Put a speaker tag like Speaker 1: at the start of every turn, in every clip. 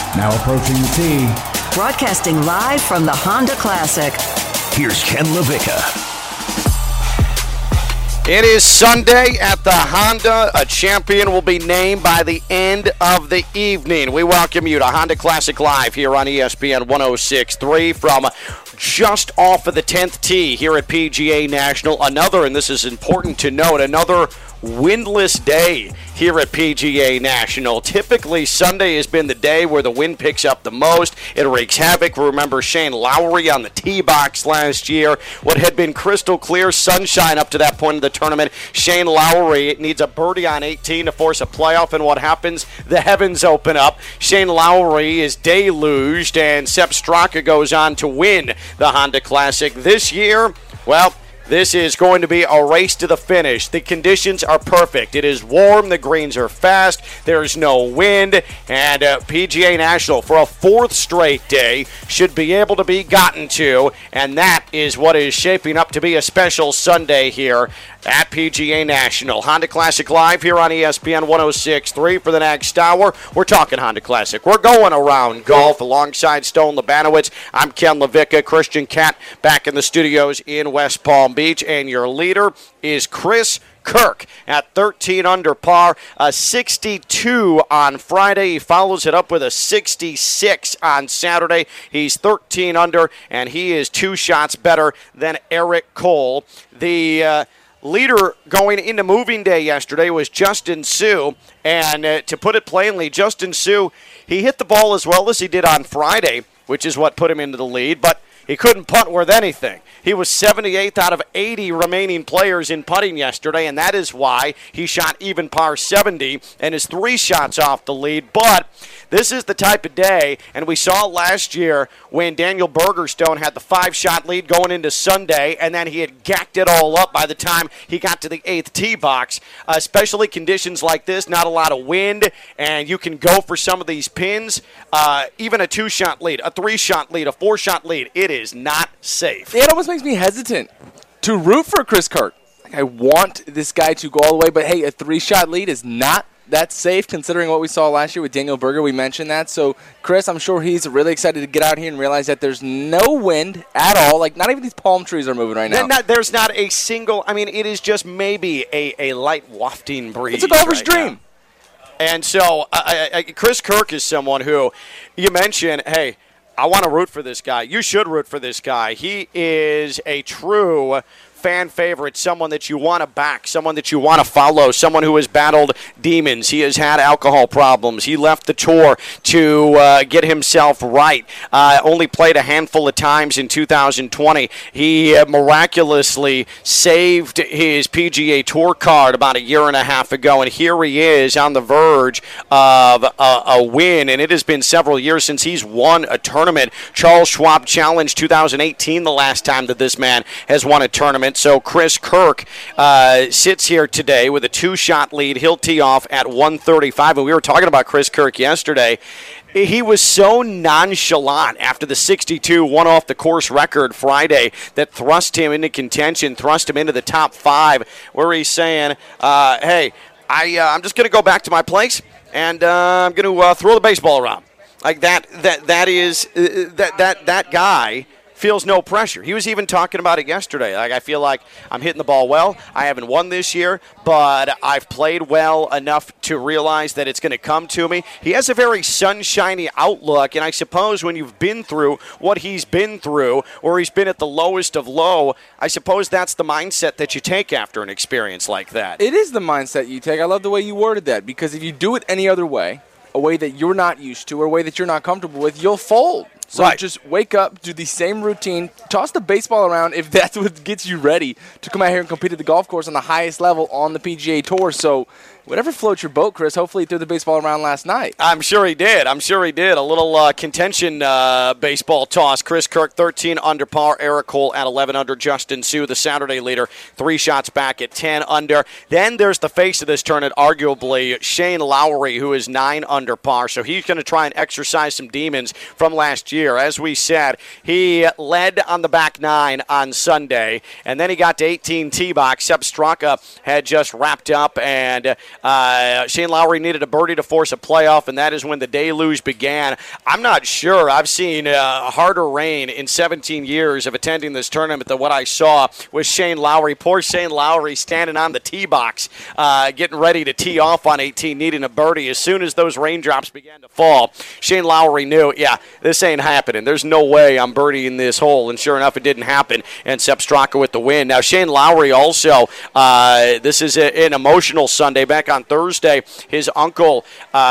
Speaker 1: Now approaching the tee.
Speaker 2: Broadcasting live from the Honda Classic.
Speaker 3: Here's Ken LaVicka.
Speaker 4: It is Sunday at the Honda. A champion will be named by the end of the evening. We welcome you to Honda Classic Live here on ESPN 106.3 from just off of the 10th tee here at PGA National. Another, and this is important to note, another windless day here at PGA National. Typically, Sunday has been the day where the wind picks up the most. It wreaks havoc. Remember Shane Lowry on the tee box last year. What had been crystal clear sunshine up to that point of the tournament. Shane Lowry needs a birdie on 18 to force a playoff, and what happens? The heavens open up. Shane Lowry is deluged, and Sepp Straka goes on to win the Honda Classic. This year, well, this is going to be a race to the finish. The conditions are perfect. It is warm. The greens are fast. There's no wind. And PGA National, for a fourth straight day, should be able to be gotten to. And that is what is shaping up to be a special Sunday here at PGA National. Honda Classic Live here on ESPN 106.3 for the next hour. We're talking Honda Classic. We're going around golf alongside Stone Labanowitz. I'm Ken LaVicka. Christian Cat back in the studios in West Palm Beach. And your leader is Chris Kirk at 13 under par, a 62 on Friday. He follows it up with a 66 on Saturday. He's 13 under, and he is 2 shots better than Eric Cole. The leader going into moving day yesterday was Justin Suh, and to put it plainly, Justin Suh, he hit the ball as well as he did on Friday, which is what put him into the lead, but he couldn't putt worth anything. He was 78th out of 80 remaining players in putting yesterday, and that is why he shot even par 70 and is 3 shots off the lead. But this is the type of day, and we saw last year when Daniel Bergerstone had the 5-shot lead going into Sunday, and then he had gacked it all up by the time he got to the 8th tee box. Especially conditions like this, not a lot of wind, and you can go for some of these pins. Even a 2-shot lead, a 3-shot lead, a 4-shot lead, it is not safe.
Speaker 5: It almost makes me hesitant to root for Chris Kirk. I want this guy to go all the way, but hey, a 3-shot lead is not that safe considering what we saw last year with Daniel Berger. We mentioned that. So, Chris, I'm sure he's really excited to get out here and realize that there's no wind at all. Like, not even these palm trees are moving right now.
Speaker 4: There's not a single, it is just maybe a light wafting breeze.
Speaker 5: It's a golfer's dream.
Speaker 4: Now. And so, Chris Kirk is someone who you mentioned, hey, I want to root for this guy. You should root for this guy. He is a true fan favorite, someone that you want to back, someone that you want to follow, someone who has battled demons. He has had alcohol problems. He left the tour to get himself right. Only played a handful of times in 2020. He miraculously saved his PGA Tour card about a year and a half ago, and here he is on the verge of a win, and it has been several years since he's won a tournament. Charles Schwab Challenge 2018, the last time that this man has won a tournament. So Chris Kirk sits here today with a 2-shot lead. He'll tee off at 135. And we were talking about Chris Kirk yesterday. He was so nonchalant after the 62 one-off-the-course record Friday that thrust him into contention, thrust him into the top 5, where he's saying, hey, I'm just going to go back to my place, and I'm going to throw the baseball around. Like that guy feels no pressure. He was even talking about it yesterday. Like, I feel like I'm hitting the ball well. I haven't won this year, but I've played well enough to realize that it's going to come to me. He has a very sunshiny outlook, and I suppose when you've been through what he's been through, or he's been at the lowest of low, I suppose that's the mindset that you take after an experience like that.
Speaker 5: It is the mindset you take. I love the way you worded that, because if you do it any other way, a way that you're not used to, or a way that you're not comfortable with, you'll fold. So just wake up, do the same routine, toss the baseball around if that's what gets you ready to come out here and compete at the golf course on the highest level on the PGA Tour. So whatever floats your boat, Chris, hopefully he threw the baseball around last night.
Speaker 4: I'm sure he did. A little contention baseball toss. Chris Kirk, 13 under par. Eric Cole at 11 under. Justin Suh, the Saturday leader, 3 shots back at 10 under. Then there's the face of this tournament, arguably, Shane Lowry, who is 9 under par. So he's going to try and exercise some demons from last year. As we said, he led on the back 9 on Sunday, and then he got to 18 tee box. Sepp Straka had just wrapped up and Shane Lowry needed a birdie to force a playoff, and that is when the deluge began. I'm not sure I've seen harder rain in 17 years of attending this tournament than what I saw with Shane Lowry. Poor Shane Lowry standing on the tee box, getting ready to tee off on 18, needing a birdie. As soon as those raindrops began to fall, Shane Lowry knew, this ain't happening. There's no way I'm birdieing this hole, and sure enough, it didn't happen, and Sepp Straka with the win. Now, Shane Lowry also, this is an emotional Sunday. Back on Thursday, his uncle,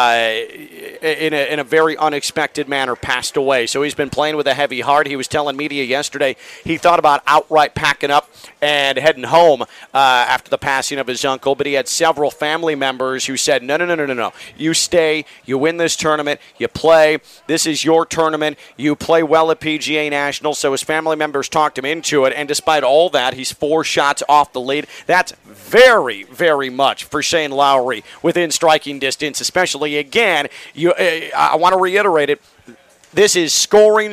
Speaker 4: in a very unexpected manner, passed away. So he's been playing with a heavy heart. He was telling media yesterday he thought about outright packing up and heading home after the passing of his uncle, but he had several family members who said, no. You stay, you win this tournament, you play. This is your tournament. You play well at PGA National. So his family members talked him into it, and despite all that, he's 4 shots off the lead. That's very, very much for Shane Lowry within striking distance, especially, again, I want to reiterate it, this is scoring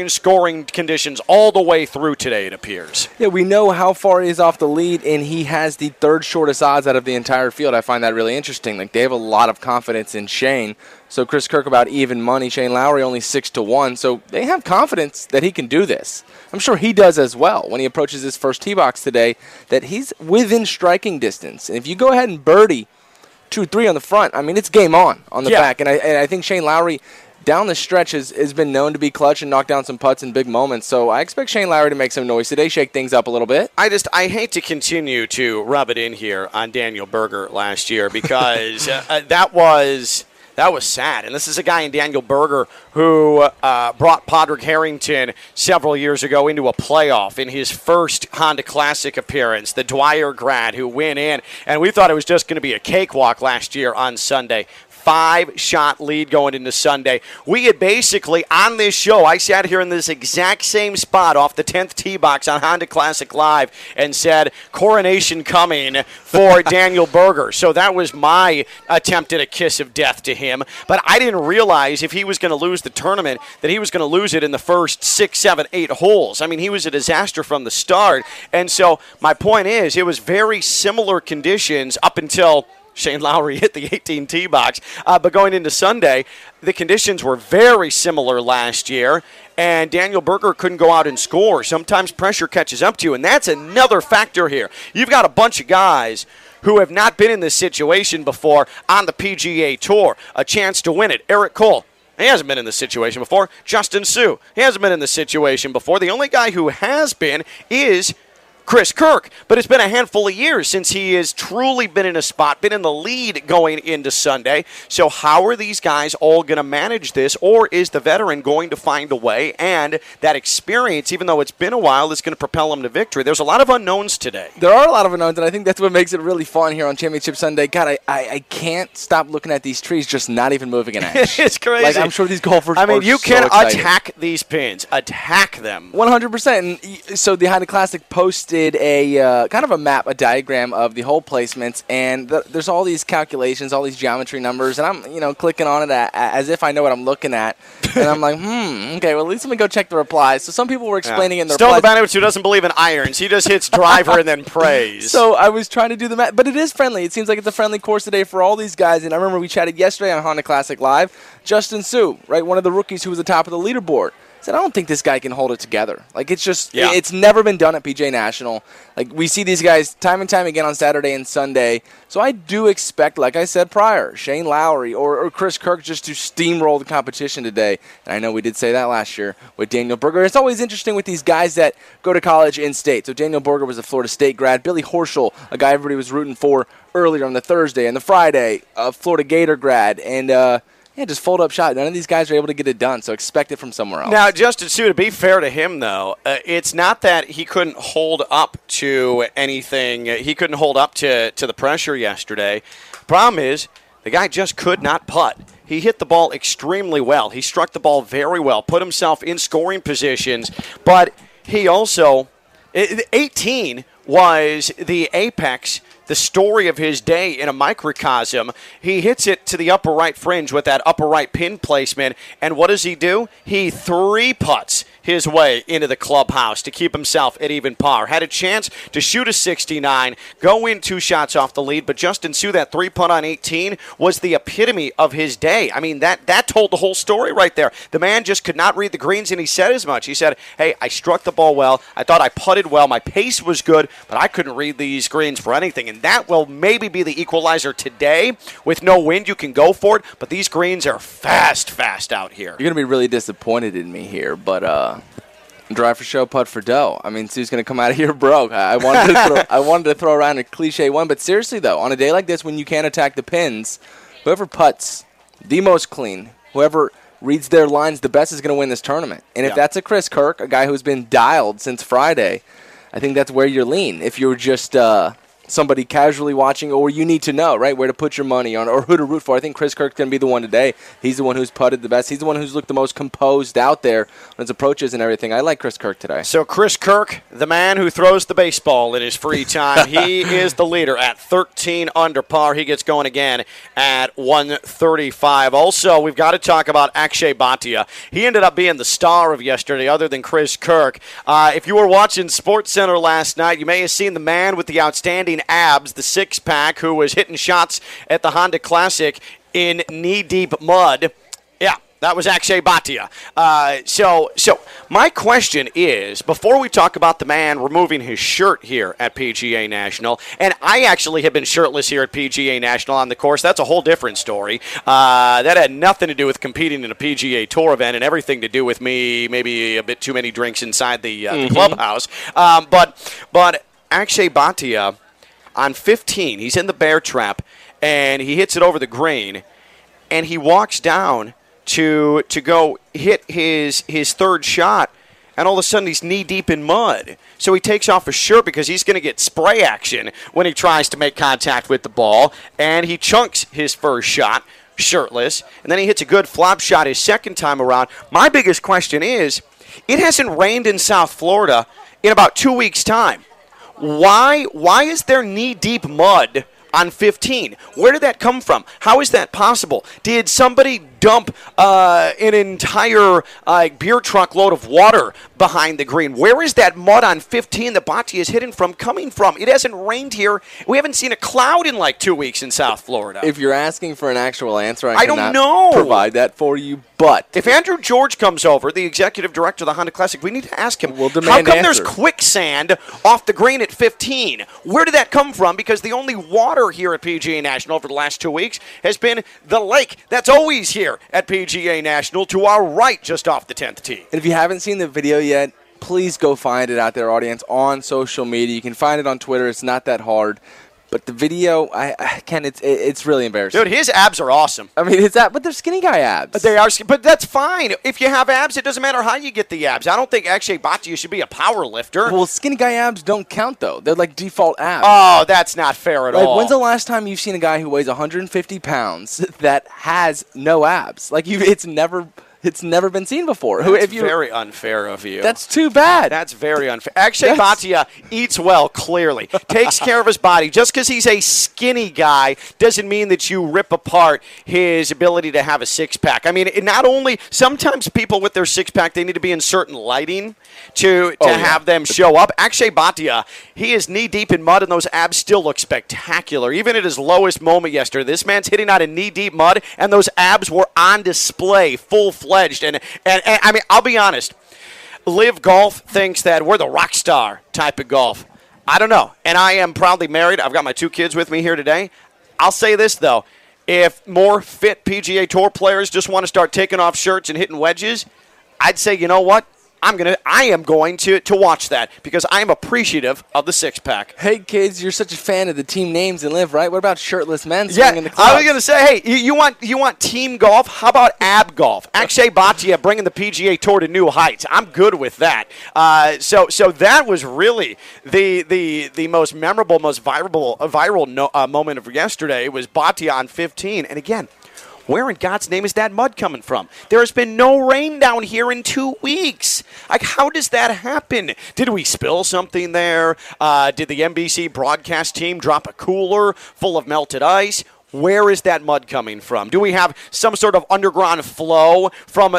Speaker 4: conditions all the way through today, it appears.
Speaker 5: Yeah, we know how far he is off the lead, and he has the 3rd shortest odds out of the entire field. I find that really interesting. Like, they have a lot of confidence in Shane. So Chris Kirk about even money. Shane Lowry only 6-1. So they have confidence that he can do this. I'm sure he does as well when he approaches his first tee box today, that he's within striking distance. And if you go ahead and birdie 2-3 on the front, I mean, it's game on the back. And I think Shane Lowry down the stretch has been known to be clutch and knock down some putts in big moments. So I expect Shane Lowry to make some noise today, shake things up a little bit.
Speaker 4: I hate to continue to rub it in here on Daniel Berger last year because that was sad. And this is a guy in Daniel Berger who brought Padraig Harrington several years ago into a playoff in his first Honda Classic appearance, the Dwyer grad who went in. And we thought it was just going to be a cakewalk last year on Sunday. 5-shot lead going into Sunday. We had basically, on this show, I sat here in this exact same spot off the 10th tee box on Honda Classic Live and said, coronation coming for Daniel Berger. So that was my attempt at a kiss of death to him. But I didn't realize if he was going to lose the tournament that he was going to lose it in the first 6, 7, 8 holes. I mean, he was a disaster from the start. And so my point is, it was very similar conditions up until Shane Lowry hit the 18 tee box. But going into Sunday, the conditions were very similar last year, and Daniel Berger couldn't go out and score. Sometimes pressure catches up to you, and that's another factor here. You've got a bunch of guys who have not been in this situation before on the PGA Tour, a chance to win it. Eric Cole, he hasn't been in this situation before. Justin Suh, he hasn't been in this situation before. The only guy who has been is Chris Kirk, but it's been a handful of years since he has truly been in a spot, been in the lead going into Sunday. So how are these guys all going to manage this, or is the veteran going to find a way? And that experience, even though it's been a while, is going to propel him to victory. There's a lot of unknowns today.
Speaker 5: There are a lot of unknowns, and I think that's what makes it really fun here on Championship Sunday. God, I can't stop looking at these trees just not even moving an inch.
Speaker 4: It's crazy.
Speaker 5: Like, I'm sure these golfers
Speaker 4: you
Speaker 5: so
Speaker 4: can
Speaker 5: excited.
Speaker 4: attack these pins. Attack them.
Speaker 5: 100%. And so the Honda Classic posted a kind of a map, a diagram of the hole placements, and there's all these calculations, all these geometry numbers, and I'm clicking on it as if I know what I'm looking at, and I'm like, okay, well, at least let me go check the replies. So some people were explaining in their
Speaker 4: Still
Speaker 5: replies.
Speaker 4: Still, who doesn't believe in irons. He just hits driver and then prays.
Speaker 5: So I was trying to do the math, but it is friendly. It seems like it's a friendly course today for all these guys, and I remember we chatted yesterday on Honda Classic Live. Justin Suh, right, one of the rookies who was the top of the leaderboard, said, I don't think this guy can hold it together. Like, it's just, it's never been done at PGA National. Like, we see these guys time and time again on Saturday and Sunday. So I do expect, like I said prior, Shane Lowry or Chris Kirk just to steamroll the competition today. And I know we did say that last year with Daniel Berger. It's always interesting with these guys that go to college in-state. So Daniel Berger was a Florida State grad. Billy Horschel, a guy everybody was rooting for earlier on the Thursday and the Friday, a Florida Gator grad. And, just fold up shot. None of these guys are able to get it done, so expect it from somewhere else.
Speaker 4: Now, Justin Suh, to be fair to him, though, it's not that he couldn't hold up to anything. He couldn't hold up to the pressure yesterday. Problem is, the guy just could not putt. He hit the ball extremely well. He struck the ball very well, put himself in scoring positions, but he also, 18 was the apex, the story of his day in a microcosm. He hits it to the upper right fringe with that upper right pin placement, and what does he do? He 3 putts his way into the clubhouse to keep himself at even par. Had a chance to shoot a 69, go in 2 shots off the lead, but Justin Suh, that 3-putt on 18, was the epitome of his day. I mean, that told the whole story right there. The man just could not read the greens, and he said as much. He said, hey, I struck the ball well. I thought I putted well. My pace was good, but I couldn't read these greens for anything, and that will maybe be the equalizer today. With no wind, you can go for it, but these greens are fast out here.
Speaker 5: You're going to be really disappointed in me here, but drive for show, putt for dough. I mean, Sue's going to come out of here broke. I wanted to throw around a cliche one, but seriously, though, on a day like this when you can't attack the pins, whoever putts the most clean, whoever reads their lines the best is going to win this tournament. And if that's a Chris Kirk, a guy who's been dialed since Friday, I think that's where you're lean. If you're just somebody casually watching, or you need to know, right, where to put your money on or who to root for. I think Chris Kirk's going to be the one today. He's the one who's putted the best. He's the one who's looked the most composed out there on his approaches and everything. I like Chris Kirk today.
Speaker 4: So Chris Kirk, the man who throws the baseball in his free time, he is the leader at 13 under par. He gets going again at 135. Also, we've got to talk about Akshay Bhatia. He ended up being the star of yesterday other than Chris Kirk. If you were watching SportsCenter last night, you may have seen the man with the outstanding abs, the six-pack, who was hitting shots at the Honda Classic in knee-deep mud. Yeah, that was Akshay Bhatia. So my question is, before we talk about the man removing his shirt here at PGA National, and I actually have been shirtless here at PGA National on the course. That's a whole different story. That had nothing to do with competing in a PGA Tour event and everything to do with me maybe a bit too many drinks inside the clubhouse. But Akshay Bhatia, on 15, he's in the bear trap, and he hits it over the green, and he walks down to go hit his third shot, and all of a sudden he's knee-deep in mud. So he takes off his shirt because he's going to get spray action when he tries to make contact with the ball, and he chunks his first shot shirtless, and then he hits a good flop shot his second time around. My biggest question is, it hasn't rained in South Florida in about 2 weeks' time. Why is there knee-deep mud on 15? Where did that come from? How is that possible? Did somebody dump an entire beer truck load of water behind the green? Where is that mud on 15 that Bhatia is hitting from coming from? It hasn't rained here. We haven't seen a cloud in like 2 weeks in South Florida.
Speaker 5: If you're asking for an actual answer, I
Speaker 4: don't
Speaker 5: cannot
Speaker 4: know.
Speaker 5: Provide that for you. But
Speaker 4: if Andrew George comes over, the executive director of the Honda Classic, we need to ask him,
Speaker 5: we'll
Speaker 4: how
Speaker 5: demand
Speaker 4: come
Speaker 5: answers.
Speaker 4: There's quicksand off the green at 15? Where did that come from? Because the only water here at PGA National over the last 2 weeks has been the lake that's always here at PGA National to our right, just off the 10th tee.
Speaker 5: And if you haven't seen the video yet, please go find it out there, audience, on social media. You can find it on Twitter. It's not that hard. But the video, it's really embarrassing.
Speaker 4: Dude, his abs are awesome.
Speaker 5: I mean, but they're skinny guy abs.
Speaker 4: They are, but that's fine. If you have abs, it doesn't matter how you get the abs. I don't think Akshay Bhatia should be a power lifter.
Speaker 5: Well, skinny guy abs don't count, though. They're like default abs.
Speaker 4: Oh, that's not fair at all.
Speaker 5: When's the last time you've seen a guy who weighs 150 pounds that has no abs? It's never been seen before.
Speaker 4: That's very unfair of you.
Speaker 5: That's too bad.
Speaker 4: That's very unfair. Akshay Bhatia eats well, clearly. Takes care of his body. Just because he's a skinny guy doesn't mean that you rip apart his ability to have a six-pack. I mean, not only sometimes people with their six-pack, they need to be in certain lighting to have them show up. Akshay Bhatia, he is knee-deep in mud, and those abs still look spectacular. Even at his lowest moment yesterday, this man's hitting out of knee-deep mud, and those abs were on display, full-fledged. And I mean, I'll be honest. Live Golf thinks that we're the rock star type of golf. I don't know. And I am proudly married. I've got my 2 kids with me here today. I'll say this, though. If more fit PGA Tour players just want to start taking off shirts and hitting wedges, I'd say, you know what? I am going to watch that because I am appreciative of the six-pack.
Speaker 5: Hey, kids, you're such a fan of the team names in Live, right? What about shirtless men
Speaker 4: Yeah,
Speaker 5: swinging the clubs? I
Speaker 4: was going to say, hey, you want team golf? How about ab golf? Akshay Bhatia bringing the PGA Tour to new heights. I'm good with that. So that was really the most memorable, most viral moment of yesterday was Bhatia on 15. And again, where in God's name is that mud coming from? There has been no rain down here in 2 weeks. Like, how does that happen? Did we spill something there? Did the NBC broadcast team drop a cooler full of melted ice? Where is that mud coming from? Do we have some sort of underground flow from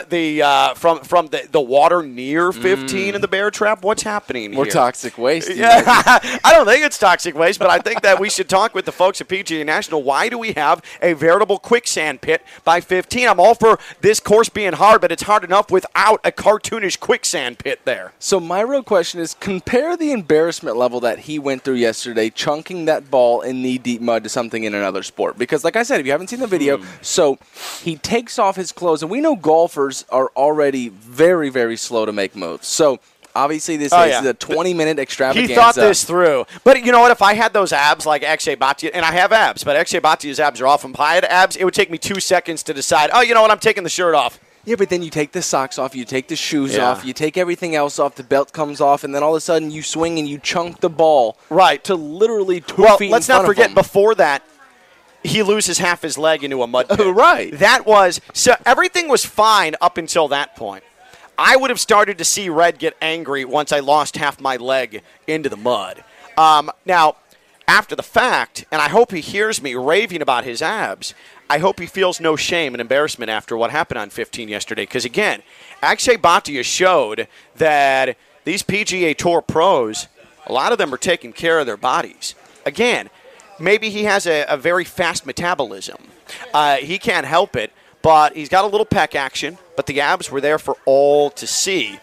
Speaker 4: the water near 15 in the Bear Trap? What's happening
Speaker 5: More
Speaker 4: here?
Speaker 5: toxic waste.
Speaker 4: Yeah, I don't think it's toxic waste, but I think that we should talk with the folks at PGA National. Why do we have a veritable quicksand pit by 15? I'm all for this course being hard, but it's hard enough without a cartoonish quicksand pit there.
Speaker 5: So my real question is, compare the embarrassment level that he went through yesterday, chunking that ball in knee-deep mud to something in another sport. Because, like I said, if you haven't seen the video, so he takes off his clothes, and we know golfers are already very, very slow to make moves. So obviously this is a 20-minute extravaganza.
Speaker 4: He thought this through. But you know what? If I had those abs like Akshay Bhatia, and I have abs, but Akshay Bhatia's abs are off. If I had abs, it would take me 2 seconds to decide, oh, you know what? I'm taking the shirt off.
Speaker 5: Yeah, but then you take the socks off, you take the shoes off, you take everything else off, the belt comes off, and then all of a sudden you swing and you chunk the ball to literally 2 feet in front of him.
Speaker 4: Well, let's not forget, before that, he loses half his leg into a mud pit.
Speaker 5: Right.
Speaker 4: So everything was fine up until that point. I would have started to see Red get angry once I lost half my leg into the mud. Now, after the fact, and I hope he hears me raving about his abs, I hope he feels no shame and embarrassment after what happened on 15 yesterday. Because, again, Akshay Bhatia showed that these PGA Tour pros, a lot of them are taking care of their bodies. Again, maybe he has a very fast metabolism. He can't help it, but he's got a little pec action, but the abs were there for all to see.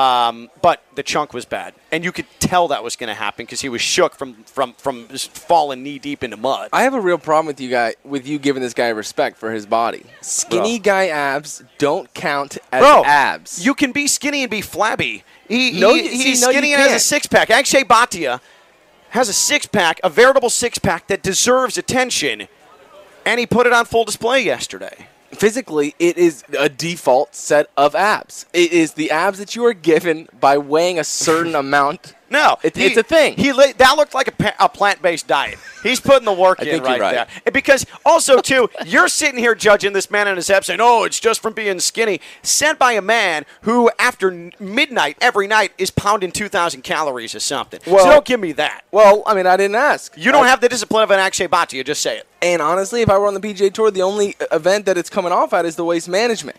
Speaker 4: But the chunk was bad, and you could tell that was going to happen because he was shook from just falling knee deep into mud.
Speaker 5: I have a real problem with you giving this guy respect for his body. Skinny guy abs don't count as abs.
Speaker 4: You can be skinny and be flabby. He's
Speaker 5: you
Speaker 4: skinny and has a six-pack. Akshay Bhatia has a six-pack, a veritable six-pack that deserves attention, and he put it on full display yesterday.
Speaker 5: Physically, it is a default set of abs. It is the abs that you are given by weighing a certain amount.
Speaker 4: No,
Speaker 5: it's a thing.
Speaker 4: That looked like a plant-based diet. He's putting the work in right there. Because also, too, you're sitting here judging this man on his abs saying, oh, it's just from being skinny. Sent by a man who, after midnight every night, is pounding 2,000 calories or something.
Speaker 5: Well,
Speaker 4: so don't give me that.
Speaker 5: Well, I mean, I didn't ask.
Speaker 4: You don't have the discipline of an Akshay Bhatia. Just say it.
Speaker 5: And honestly, if I were on the PGA Tour, the only event that it's coming off at is the waste management.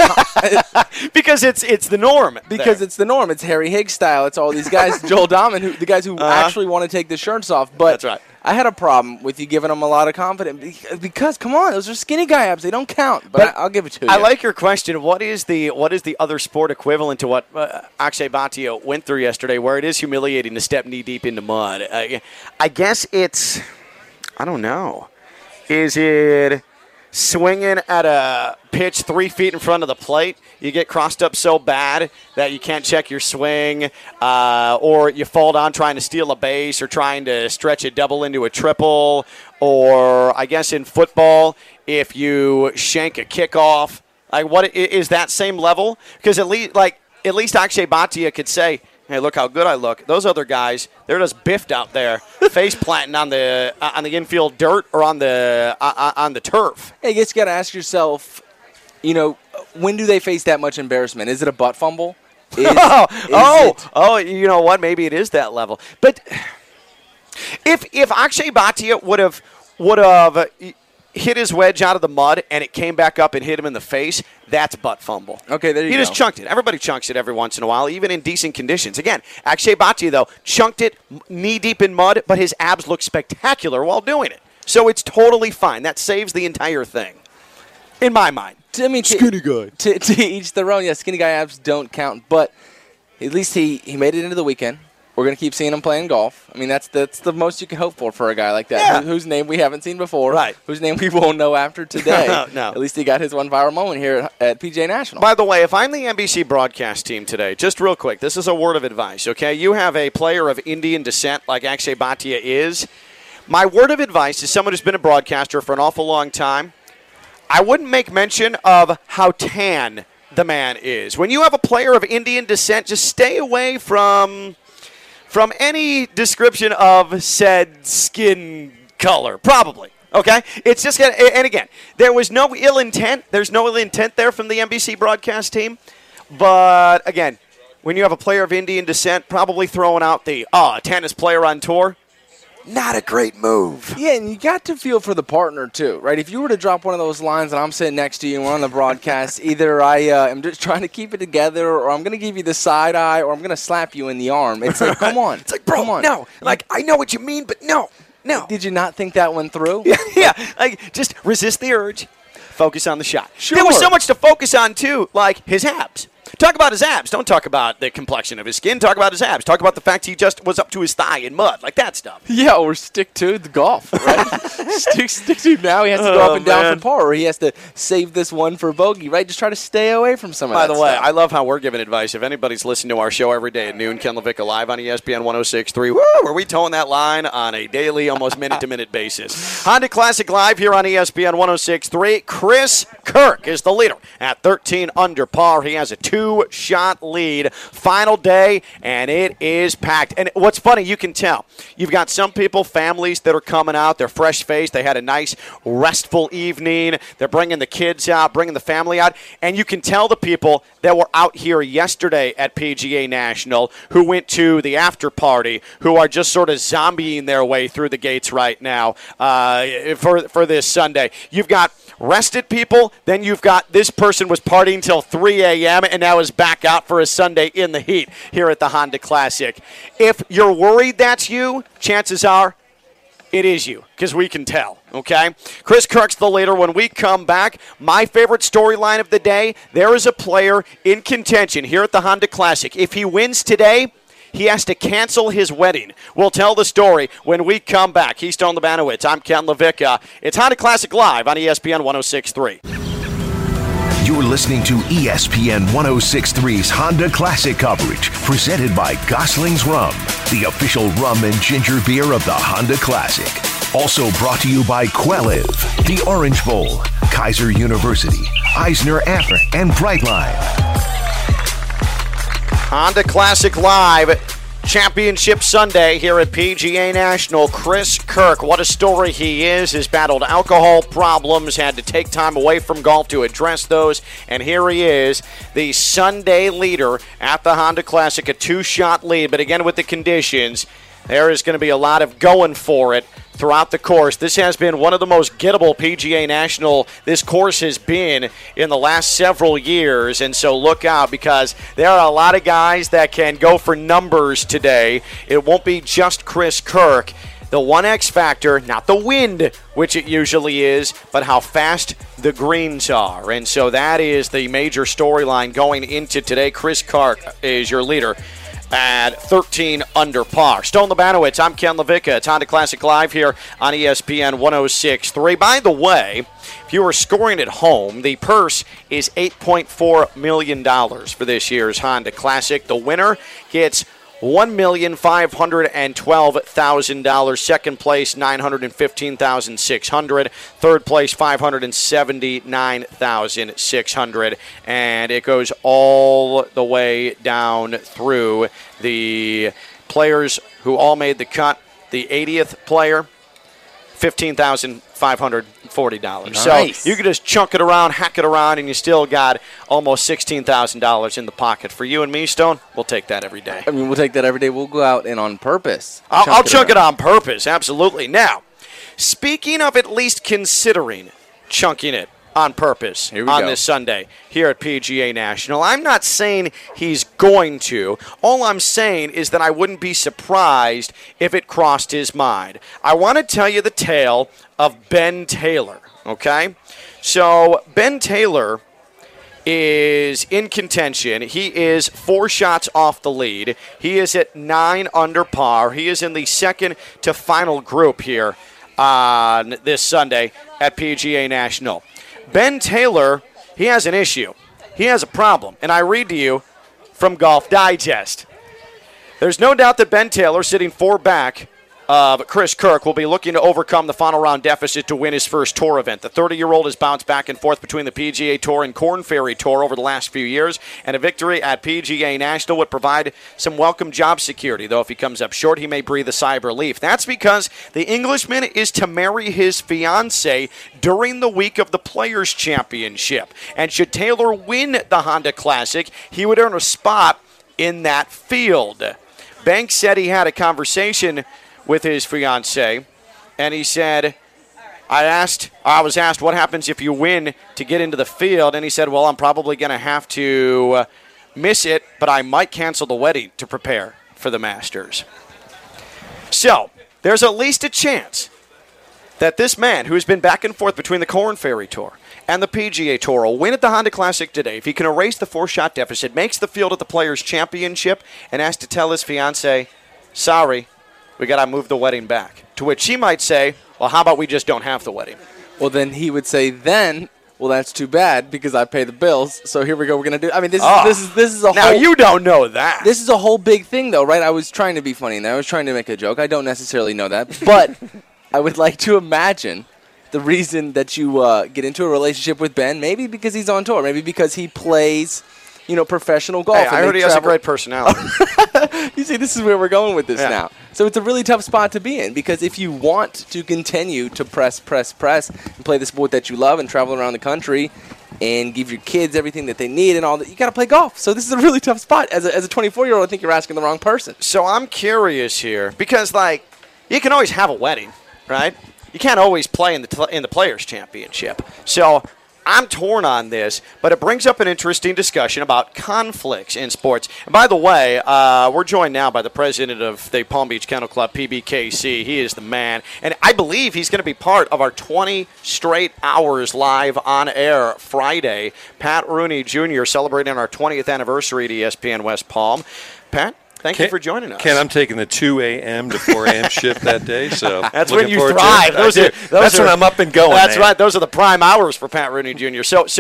Speaker 4: Because it's the norm.
Speaker 5: Because it's the norm. It's Harry Higgs style. It's all these guys, Joel Dahman, the guys who actually want to take the shirts off. But
Speaker 4: that's right.
Speaker 5: I had a problem with you giving them a lot of confidence because, come on, those are skinny guy abs. They don't count. But I'll give it to you.
Speaker 4: I like your question. What is the other sport equivalent to what Akshay Bhatia went through yesterday, where it is humiliating to step knee deep into mud? I guess it's, I don't know. Is it swinging at a pitch 3 feet in front of the plate? You get crossed up so bad that you can't check your swing, or you fall down trying to steal a base or trying to stretch a double into a triple, or I guess in football, if you shank a kickoff. Like, what is that same level? Because at least Akshay Bhatia could say, hey, look how good I look. Those other guys, they're just biffed out there, face planting on the infield dirt or on the turf.
Speaker 5: Hey, I guess you got to ask yourself, when do they face that much embarrassment? Is it a butt fumble? You know what? Maybe it is that level. But
Speaker 4: if Akshay Bhatia would have hit his wedge out of the mud and it came back up and hit him in the face, that's butt fumble.
Speaker 5: Okay, there you go.
Speaker 4: He just chunked it. Everybody chunks it every once in a while, even in decent conditions. Again, Akshay Bhatia, though, chunked it knee-deep in mud, but his abs look spectacular while doing it. So it's totally fine. That saves the entire thing, in my mind.
Speaker 5: Skinny guy. To each their own. Yeah, skinny guy abs don't count, but at least he made it into the weekend. We're going to keep seeing him playing golf. I mean, that's the most you can hope for a guy like that, whose name we haven't seen before,
Speaker 4: right?
Speaker 5: Whose name we won't know after today.
Speaker 4: No.
Speaker 5: At least he got his one viral moment here at PGA National.
Speaker 4: By the way, if I'm the NBC broadcast team today, just real quick, this is a word of advice, okay? You have a player of Indian descent like Akshay Bhatia is. My word of advice is someone who's been a broadcaster for an awful long time. I wouldn't make mention of how tan the man is. When you have a player of Indian descent, just stay away from any description of said skin color, probably. Okay? It's just going to, and again, there was no ill intent. There's no ill intent there from the NBC broadcast team. But again, when you have a player of Indian descent, probably throwing out the tennis player on tour, not a great move.
Speaker 5: Yeah, and you got to feel for the partner, too, right? If you were to drop one of those lines and I'm sitting next to you and we're on the broadcast, either I am just trying to keep it together or I'm going to give you the side eye or I'm going to slap you in the arm. It's like, come on.
Speaker 4: It's like, bro,
Speaker 5: come on.
Speaker 4: No. Like, I know what you mean, but no.
Speaker 5: Did you not think that one through?
Speaker 4: Yeah. Like, just resist the urge. Focus on the shot.
Speaker 5: Sure.
Speaker 4: There was so much to focus on, too, like his abs. Talk about his abs. Don't talk about the complexion of his skin. Talk about his abs. Talk about the fact he just was up to his thigh in mud, like that stuff.
Speaker 5: Yeah, or stick to the golf, right? stick to now he has to go up and down for par, or he has to save this one for bogey, right? Just try to stay away from some of that
Speaker 4: By the way,
Speaker 5: stuff.
Speaker 4: I love how we're giving advice. If anybody's listening to our show every day at noon, Ken LaVicka Live on ESPN 106.3, woo, are we towing that line on a daily, almost minute-to-minute basis? Honda Classic Live here on ESPN 106.3. Chris Kirk is the leader at 13 under par. He has a 2-shot lead. Final day, and it is packed. And what's funny, you can tell. You've got some people, families that are coming out. They're fresh-faced. They had a nice, restful evening. They're bringing the kids out, bringing the family out. And you can tell the people that were out here yesterday at PGA National who went to the after party, who are just sort of zombieing their way through the gates right now for this Sunday. You've got rested people, then you've got this person was partying till 3 a.m. and now is back out for a Sunday in the heat here at the Honda Classic. If you're worried that's you, chances are it is you, because we can tell, okay? Chris Kirk's the leader. When we come back, my favorite storyline of the day, there is a player in contention here at the Honda Classic. If he wins today, he has to cancel his wedding. We'll tell the story when we come back. He's Stone Lebanowitz. I'm Ken LaVicka. It's Honda Classic Live on ESPN 106.3.
Speaker 3: You're listening to ESPN 106.3's Honda Classic coverage, presented by Gosling's Rum, the official rum and ginger beer of the Honda Classic. Also brought to you by Queliv, the Orange Bowl, Kaiser University, Eisner Amper, and Brightline.
Speaker 4: Honda Classic Live, Championship Sunday here at PGA National. Chris Kirk, what a story he is, has battled alcohol problems, had to take time away from golf to address those, and here he is, the Sunday leader at the Honda Classic, a 2-shot lead, but again with the conditions, there is going to be a lot of going for it throughout the course. This has been one of the most gettable PGA National this course has been in the last several years, and so look out because there are a lot of guys that can go for numbers today. It won't be just Chris Kirk. The one X factor, not the wind, which it usually is, but how fast the greens are. And so that is the major storyline going into today. Chris Kirk is your leader at 13 under par. Stone Lebanowitz, I'm Ken LaVicka. It's Honda Classic Live here on ESPN 106.3. By the way, if you are scoring at home, the purse is $8.4 million for this year's Honda Classic. The winner gets $1,512,000. Second place, $915,600. Third place, $579,600. And it goes all the way down through the players who all made the cut. The 80th player, $15,540.
Speaker 5: Nice.
Speaker 4: So you can just chunk it around, hack it around, and you still got almost $16,000 in the pocket. For you and me, Stone, we'll take that every day.
Speaker 5: I mean, we'll take that every day. We'll go out and on purpose.
Speaker 4: I'll chunk it on purpose, absolutely. Now, speaking of at least considering chunking it on purpose on this Sunday here at PGA National, I'm not saying he's going to. All I'm saying is that I wouldn't be surprised if it crossed his mind. I want to tell you the tale of Ben Taylor, okay? So Ben Taylor is in contention. He is 4 shots off the lead. He is at 9 under par. He is in the second to final group here on this Sunday at PGA National. Ben Taylor, he has an issue. He has a problem. And I read to you from Golf Digest. There's no doubt that Ben Taylor, sitting 4 back of Chris Kirk, will be looking to overcome the final round deficit to win his first tour event. The 30-year-old has bounced back and forth between the PGA Tour and Korn Ferry Tour over the last few years, and a victory at PGA National would provide some welcome job security, though if he comes up short, he may breathe a sigh of relief. That's because the Englishman is to marry his fiancée during the week of the Players' Championship, and should Taylor win the Honda Classic, he would earn a spot in that field. Banks said he had a conversation with his fiancée, and he said, I was asked what happens if you win to get into the field, and he said, well, I'm probably going to have to miss it, but I might cancel the wedding to prepare for the Masters. So, there's at least a chance that this man, who's been back and forth between the Korn Ferry Tour and the PGA Tour, will win at the Honda Classic today if he can erase the 4-shot deficit, makes the field at the Players' Championship, and has to tell his fiancée, sorry, we got to move the wedding back. To which she might say, well, how about we just don't have the wedding?
Speaker 5: Well, then he would say, well, that's too bad because I pay the bills. So here we go. We're gonna do. I mean, this is a
Speaker 4: now
Speaker 5: whole.
Speaker 4: You don't know that.
Speaker 5: This is a whole big thing, though, right? I was trying to be funny, and I was trying to make a joke. I don't necessarily know that, but I would like to imagine the reason that you get into a relationship with Ben. Maybe because he's on tour. Maybe because he plays, professional golf.
Speaker 4: Hey, I heard he has a great personality.
Speaker 5: You see, this is where we're going with this now. So it's a really tough spot to be in because if you want to continue to press, and play the sport that you love and travel around the country and give your kids everything that they need and all that, you got to play golf. So this is a really tough spot. As a 24-year-old, I think you're asking the wrong person.
Speaker 4: So I'm curious here because, you can always have a wedding, right? You can't always play in the Players' Championship. So I'm torn on this, but it brings up an interesting discussion about conflicts in sports. And by the way, we're joined now by the president of the Palm Beach Kennel Club, PBKC. He is the man. And I believe he's going to be part of our 20 straight hours live on air Friday. Pat Rooney Jr. celebrating our 20th anniversary at ESPN West Palm. Pat? Thank you for joining us.
Speaker 6: Ken, I'm taking the 2 a.m. to 4 a.m. shift that day, so
Speaker 4: that's when you thrive.
Speaker 6: That's when I'm up and going.
Speaker 4: That's right. Those are the prime hours for Pat Rooney Jr.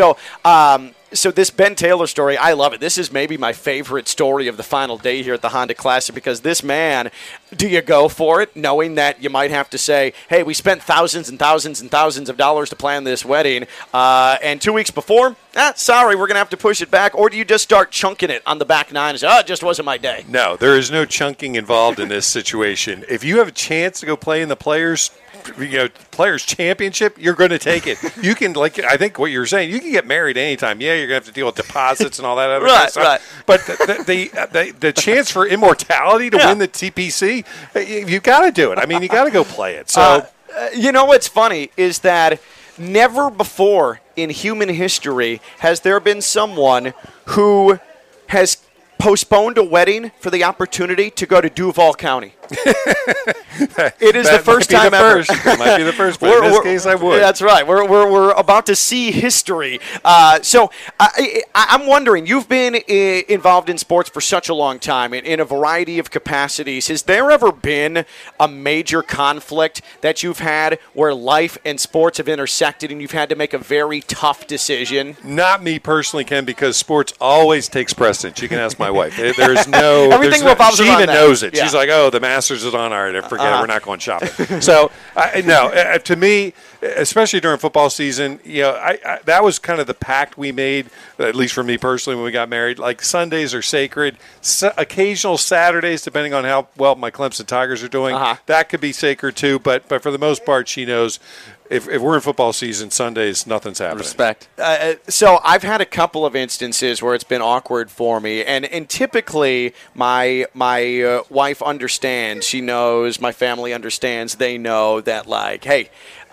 Speaker 4: So this Ben Taylor story, I love it. This is maybe my favorite story of the final day here at the Honda Classic because this man, do you go for it knowing that you might have to say, hey, we spent thousands and thousands and thousands of dollars to plan this wedding, and 2 weeks before, sorry, we're going to have to push it back, or do you just start chunking it on the back nine and say, it just wasn't my day?
Speaker 6: No, there is no chunking involved in this situation. If you have a chance to go play in the Players Championship, you're going to take it. You can, I think what you're saying, you can get married anytime. Yeah, you're going to have to deal with deposits and all that other kind of stuff. Right. But the chance for immortality to win the TPC, you got to do it. I mean, you got to go play it. So,
Speaker 4: you know what's funny is that never before in human history has there been someone who has postponed a wedding for the opportunity to go to Duval County. It is the first time ever.
Speaker 6: It might be the first, but in this case, I would.
Speaker 4: That's right. We're about to see history. So I'm wondering, you've been involved in sports for such a long time in a variety of capacities. Has there ever been a major conflict that you've had where life and sports have intersected and you've had to make a very tough decision?
Speaker 6: Not me personally, Ken, because sports always takes precedence. You can ask my wife. There's no
Speaker 4: everything revolves around that.
Speaker 6: She even knows it. Yeah. She's like, oh, the Masters is on. All right, forget it. We're not going shopping. So, no, to me, especially during football season, that was kind of the pact we made, at least for me personally, when we got married. Like, Sundays are sacred. Occasional Saturdays, depending on how well my Clemson Tigers are doing, that could be sacred too. But for the most part, she knows if we're in football season, Sundays, nothing's happening.
Speaker 5: Respect.
Speaker 4: So I've had a couple of instances where it's been awkward for me, and typically my wife understands. She knows. My family understands. They know that, hey,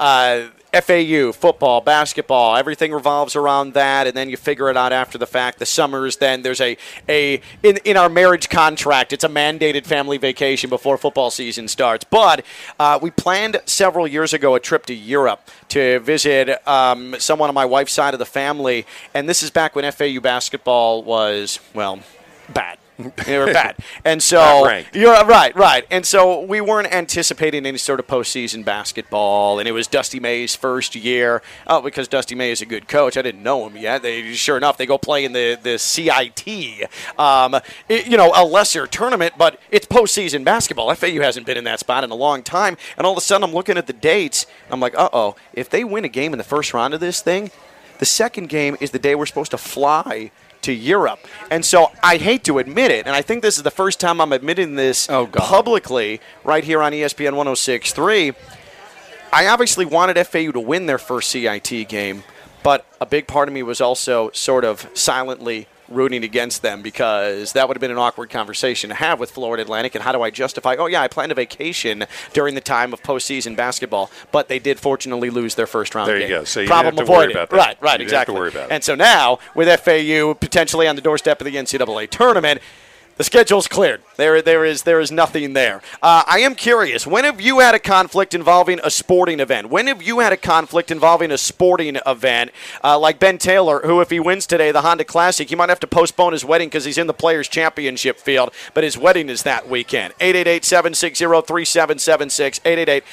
Speaker 4: FAU, football, basketball, everything revolves around that, and then you figure it out after the fact. The summers, then there's in our marriage contract, it's a mandated family vacation before football season starts. But we planned several years ago a trip to Europe to visit someone on my wife's side of the family, and this is back when FAU basketball was, bad. They were bad. And so you're right. And so we weren't anticipating any sort of postseason basketball, and it was Dusty May's first year. Oh, because Dusty May is a good coach. I didn't know him yet. Sure enough, they go play in the CIT, a lesser tournament, but it's postseason basketball. FAU hasn't been in that spot in a long time. And all of a sudden I'm looking at the dates. I'm like, if they win a game in the first round of this thing, the second game is the day we're supposed to fly to Europe. And so I hate to admit it, and I think this is the first time I'm admitting this publicly right here on ESPN 106.3. I obviously wanted FAU to win their first CIT game, but a big part of me was also sort of silently rooting against them, because that would have been an awkward conversation to have with Florida Atlantic. And how do I justify, I planned a vacation during the time of postseason basketball, but they did fortunately lose their first round game.
Speaker 6: There you go. So you
Speaker 4: Problem
Speaker 6: didn't have to worry
Speaker 4: avoided.
Speaker 6: about that.
Speaker 4: Right,
Speaker 6: you
Speaker 4: exactly.
Speaker 6: Didn't have to worry about it.
Speaker 4: And so now, with FAU potentially on the doorstep of the NCAA tournament, the schedule's cleared. There is nothing there. I am curious, when have you had a conflict involving a sporting event? When have you had a conflict involving a sporting event? Like Ben Taylor, who, if he wins today, the Honda Classic, he might have to postpone his wedding because he's in the Players' Championship field, but his wedding is that weekend. 888-760-3776,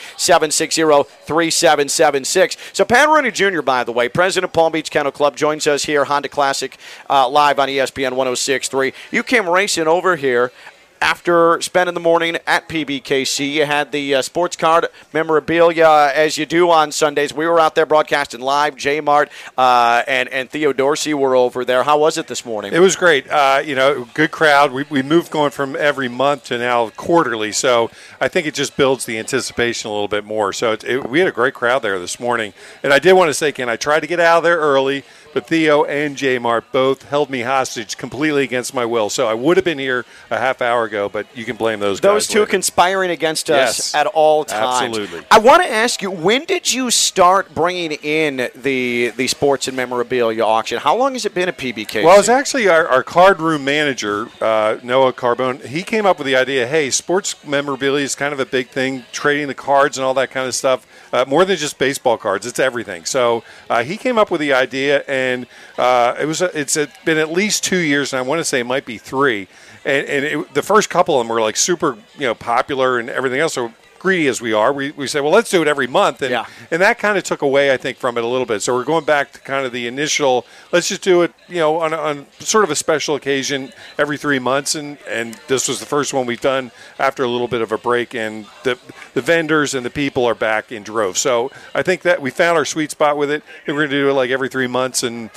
Speaker 4: 888-760-3776. So Pat Rooney Jr., by the way, president of Palm Beach Kennel Club, joins us here, Honda Classic, live on ESPN 106.3. You came racing over here after spending the morning at PBKC. You had the sports card memorabilia, as you do on Sundays. We were out there broadcasting live. J Mart and Theo Dorsey were over there. How was it this morning?
Speaker 6: It was great. Good crowd. We moved going from every month to now quarterly, so I think it just builds the anticipation a little bit more. So we had a great crowd there this morning. And I did want to say, Ken, I tried to get out of there early, but Theo and J Mart both held me hostage completely against my will. So I would have been here a half hour ago, but you can blame those guys.
Speaker 4: Those two
Speaker 6: later.
Speaker 4: conspiring against us at all times.
Speaker 6: Absolutely.
Speaker 4: I want to ask you, when did you start bringing in the sports and memorabilia auction? How long has it been at PBKC?
Speaker 6: Well, it was actually our card room manager, Noah Carbone. He came up with the idea, hey, sports memorabilia is kind of a big thing, trading the cards and all that kind of stuff. More than just baseball cards, it's everything. So he came up with the idea, and it's been at least 2 years, and I want to say it might be 3. And the first couple of them were like super, popular and everything else. So greedy as we are, we said, well, let's do it every month. And that kind of took away, I think, from it a little bit. So we're going back to kind of the initial, let's just do it, on sort of a special occasion every 3 months. And this was the first one we've done after a little bit of a break. And the vendors and the people are back in droves. So I think that we found our sweet spot with it. And we're going to do it like every 3 months. And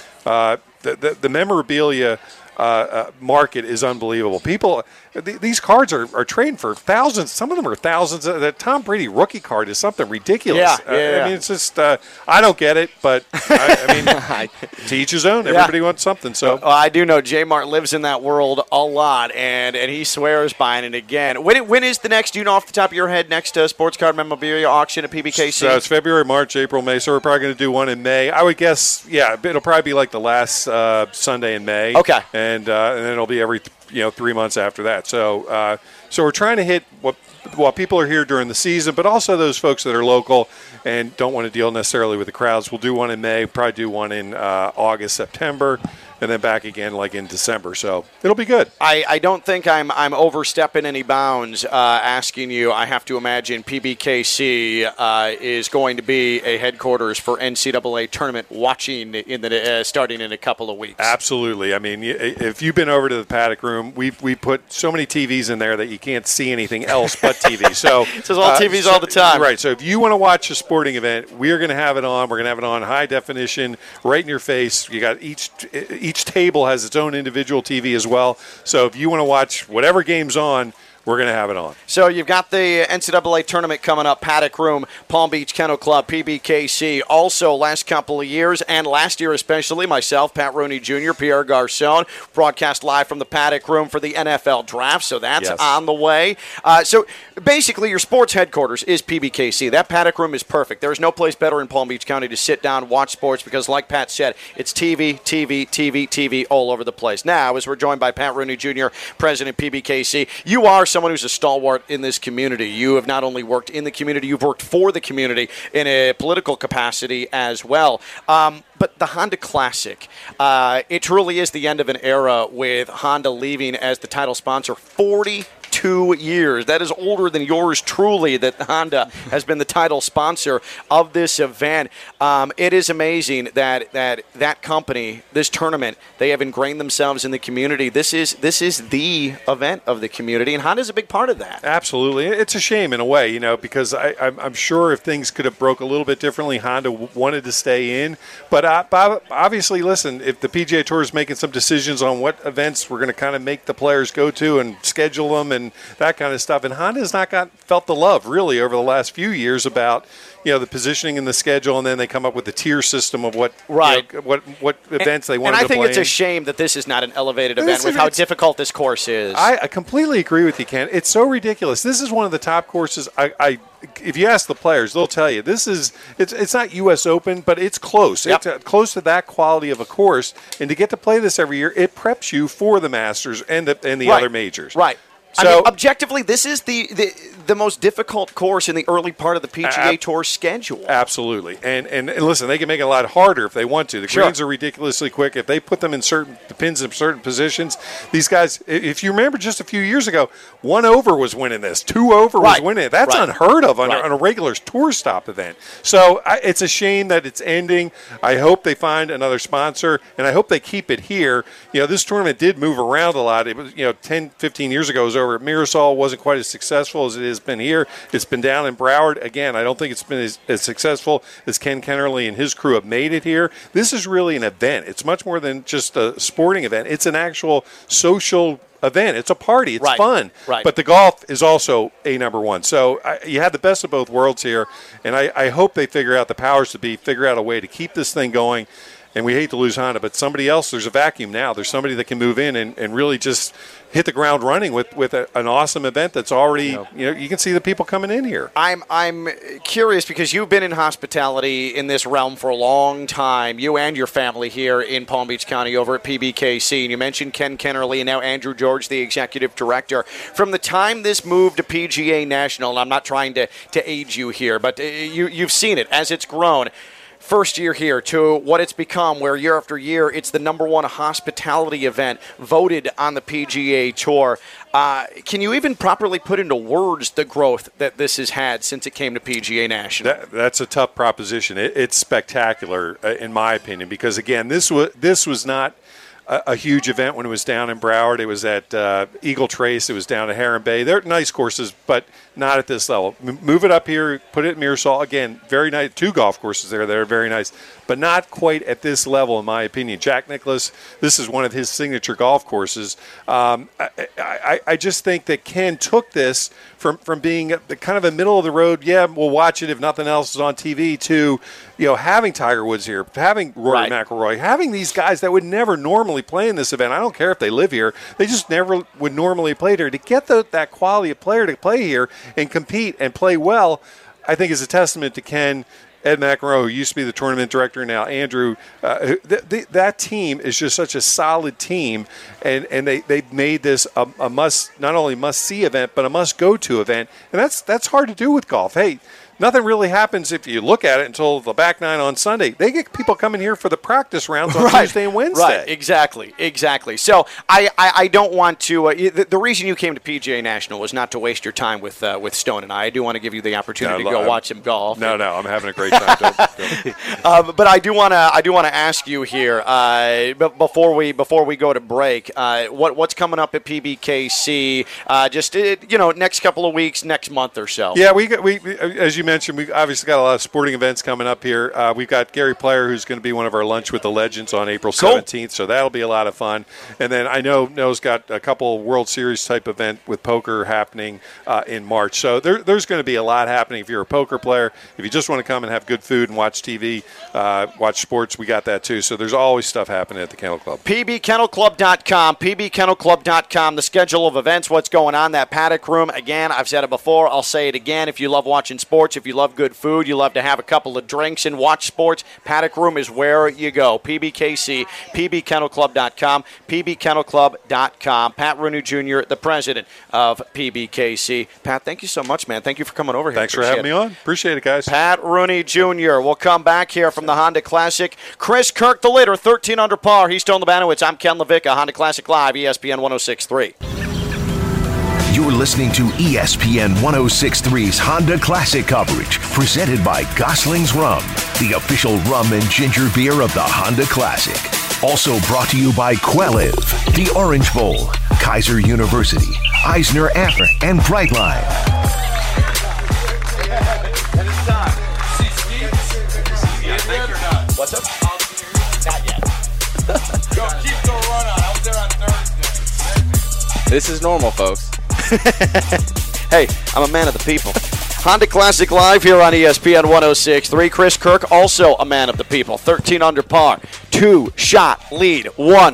Speaker 6: the memorabilia market is unbelievable. People, these cards are trading for thousands. Some of them are thousands. That Tom Brady rookie card is something ridiculous. I mean, it's just I don't get it, but I mean, to each his own. Everybody wants something. So
Speaker 4: I do know J Mart lives in that world a lot, and he swears by it. And again, when is the next? Do you know off the top of your head next sports card memorabilia auction at PBKC?
Speaker 6: So it's February, March, April, May. So we're probably going to do one in May. I would guess, it'll probably be like the last Sunday in May.
Speaker 4: Okay.
Speaker 6: And then it'll be every 3 months after that. So we're trying to hit while people are here during the season, but also those folks that are local and don't want to deal necessarily with the crowds. We'll do one in May, probably do one in August, September, and then back again like in December. So it'll be good.
Speaker 4: I don't think I'm overstepping any bounds asking you. I have to imagine PBKC is going to be a headquarters for NCAA tournament watching starting in a couple of weeks.
Speaker 6: Absolutely. I mean, if you've been over to the paddock room, we put so many TVs in there that you can't see anything else but TV. So
Speaker 4: it's all TVs all the time.
Speaker 6: Right. So if you want to watch a sporting event, we are going to have it on. We're going to have it on high definition, right in your face. You got each table has its own individual TV as well. So if you want to watch whatever game's on, we're going to have it on.
Speaker 4: So you've got the NCAA tournament coming up, Paddock Room, Palm Beach Kennel Club, PBKC. Also, last couple of years, and last year especially, myself, Pat Rooney Jr., Pierre Garcon, broadcast live from the Paddock Room for the NFL Draft, so that's on the way. So basically, your sports headquarters is PBKC. That Paddock Room is perfect. There's no place better in Palm Beach County to sit down, watch sports, because like Pat said, it's TV, TV, TV, TV all over the place. Now, as we're joined by Pat Rooney Jr., President PBKC, you are someone who's a stalwart in this community. You have not only worked in the community, you've worked for the community in a political capacity as well. But the Honda Classic, it truly is the end of an era with Honda leaving as the title sponsor. 42 years. That is older than yours truly, that Honda has been the title sponsor of this event. It is amazing that company, this tournament, they have ingrained themselves in the community. This is the event of the community, and Honda's a big part of that.
Speaker 6: Absolutely. It's a shame in a way, because I'm sure if things could have broke a little bit differently, Honda wanted to stay in. But obviously, listen, if the PGA Tour is making some decisions on what events we're going to kind of make the players go to and schedule them and and that kind of stuff. And Honda's not felt the love really over the last few years about the positioning in the schedule, and then they come up with the tier system of what events they want to play.
Speaker 4: And I think it's a shame that this is not an elevated event with how difficult this course is.
Speaker 6: I completely agree with you, Ken. It's so ridiculous. This is one of the top courses. If you ask the players, they'll tell you it's not U.S. Open, but it's close.
Speaker 4: Yep.
Speaker 6: It's close to that quality of a course, and to get to play this every year, it preps you for the Masters and the other majors.
Speaker 4: Right. So, objectively, this is the most difficult course in the early part of the PGA Tour schedule.
Speaker 6: Absolutely. And listen, they can make it a lot harder if they want to. The greens are ridiculously quick. If they put them in the pins in certain positions, these guys, if you remember just a few years ago, 1 over was winning this. 2 over was winning it. That's unheard of on a regular tour stop event. So it's a shame that it's ending. I hope they find another sponsor, and I hope they keep it here. This tournament did move around a lot. It was, 10, 15 years ago, it was over at Mirasol. Wasn't quite as successful as it has been here. It's been down in Broward. Again, I don't think it's been as successful as Ken Kennerly and his crew have made it here. This is really an event. It's much more than just a sporting event. It's an actual social event. It's a party. It's fun.
Speaker 4: Right.
Speaker 6: But the golf is also a number one. So you had the best of both worlds here, and I hope they figure out a way to keep this thing going. And we hate to lose Honda, but somebody else, there's a vacuum now. There's somebody that can move in and really just hit the ground running with an awesome event that's already, you can see the people coming in here.
Speaker 4: I'm curious because you've been in hospitality in this realm for a long time, you and your family here in Palm Beach County over at PBKC. And you mentioned Ken Kennerly and now Andrew George, the executive director. From the time this moved to PGA National, and I'm not trying to age you here, but you've seen it as it's grown. First year here to what it's become, where year after year it's the number one hospitality event voted on the PGA Tour. Can you even properly put into words the growth that this has had since it came to PGA National?
Speaker 6: That's a tough proposition. It's spectacular, in my opinion, because, again, this was not a huge event when it was down in Broward. It was at Eagle Trace. It was down at Heron Bay. They're nice courses, but not at this level. Move it up here, put it in Mirasol. Again, very nice. 2 golf courses there that are very nice, but not quite at this level, in my opinion. Jack Nicklaus, this is one of his signature golf courses. I just think that Ken took this from being kind of a middle-of-the-road, we'll watch it if nothing else is on TV, to having Tiger Woods here, having Rory McIlroy, having these guys that would never normally play in this event. I don't care if they live here. They just never would normally play here. To get that quality of player to play here and compete and play well, I think is a testament to Ken, Ed McEnroe, who used to be the tournament director, now Andrew. That team is just such a solid team, and they made this a must, not only must-see event, but a must-go-to event. And that's hard to do with golf. Hey, nothing really happens if you look at it until the back nine on Sunday. They get people coming here for the practice rounds on Tuesday and Wednesday.
Speaker 4: Right, exactly. So I don't want to the reason you came to PGA National was not to waste your time with Stone and I. I do want to give you the opportunity to go watch some golf.
Speaker 6: No, I'm having a great time. Don't.
Speaker 4: But I do want to ask you here before we go to break, what's coming up at PBKC? Just next couple of weeks, next month or so.
Speaker 6: Yeah, we as you mentioned, we've obviously got a lot of sporting events coming up here. We've got Gary Player, who's going to be one of our Lunch with the Legends on April 17th, so that'll be a lot of fun. And then I know Noah's got a couple World Series type event with poker happening in March. So there's going to be a lot happening if you're a poker player. If you just want to come and have good food and watch TV, watch sports, we got that too. So there's always stuff happening at the Kennel Club.
Speaker 4: PBKennelClub.com, PBKennelClub.com, the schedule of events, what's going on, that paddock room. Again, I've said it before, I'll say it again. If you love watching sports, if you love good food, you love to have a couple of drinks and watch sports, paddock room is where you go. PBKC, PBKennelClub.com, PBKennelClub.com. Pat Rooney Jr., the president of PBKC. Pat, thank you so much, man. Thank you for coming over here.
Speaker 6: Thanks for having me on. Appreciate it, guys.
Speaker 4: Pat Rooney Jr. We'll come back here from the Honda Classic. Chris Kirk, the leader, 13 under par. He's Stone Labanowitz. I'm Ken LaVicka, Honda Classic Live, ESPN 106.3.
Speaker 3: You're listening to ESPN 106.3's Honda Classic coverage, presented by Gosling's Rum, the official rum and ginger beer of the Honda Classic. Also brought to you by Queliv, the Orange Bowl, Kaiser University, Eisner Amper, and Brightline.
Speaker 4: What's up? Not yet. Go keep the run on. I was there on Thursday.
Speaker 5: This is normal, folks.
Speaker 4: Hey, I'm a man of the people. Honda Classic Live here on ESPN 106.3. Chris Kirk, also a man of the people. 13 under par. 2-shot lead.